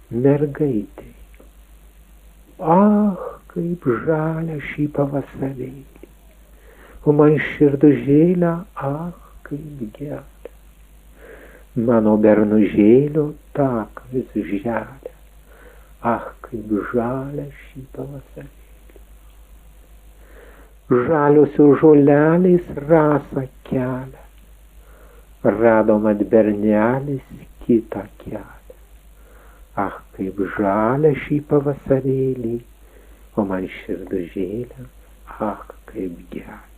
mergaitei. Ach, kaip žalia šį pavasarėlį, o man širdužėlę, ach, kaip gelia. Mano bernužėlio takas želia, ach, kaip žalia šį pavasarėlį. Žaliosios žolelės rasą kelia, rado mat bernelis kitą kelią. Ach, kaip žalia šį pavasarėlį, o man širdužėlę, ach, kaip gelia.